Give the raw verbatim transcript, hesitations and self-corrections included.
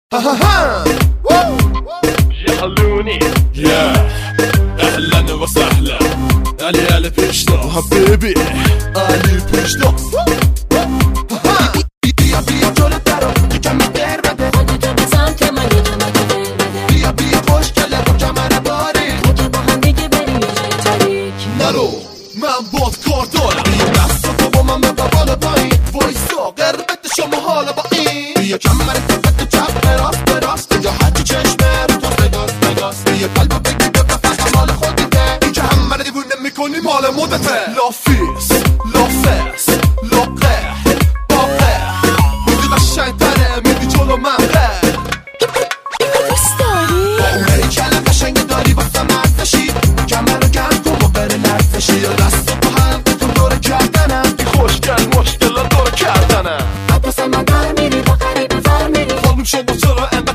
جهلوني يا اهلا وسهلا علي على پیشتا حبیبی علی پیشتا بیا بیا جلو درو تو کمی در بده خودتو بزن که من یه جمعه در بده بیا بیا خوش کله با کمر باری ما که با هم دیگه بریم یه جای تاریک نرو من باد کار دارم بیا دست تو با من ببر بالا پایین وایسا قربت شما حالا با این بیا کمر تفت چپ براست براست اینجا هرچی چشمه رو تو بگاز بگاز بیا قلبو بگی به بفت مال خودته اینجا همه رو دیوونه میکنی مال مدته لا فیس لا فس لا قه با قه بودی قشنگ تره میدی جلو من قه دوست داری؟ با اونه کلم قشنگ داری وقتا مرد بشی کمر رو گرم کن و بره نرد بشی یا دست تو هم بکن دور کردنم بی خوشگل مشکل دور کردنم حتی من در میری با قریب ور میری خانم شما چرا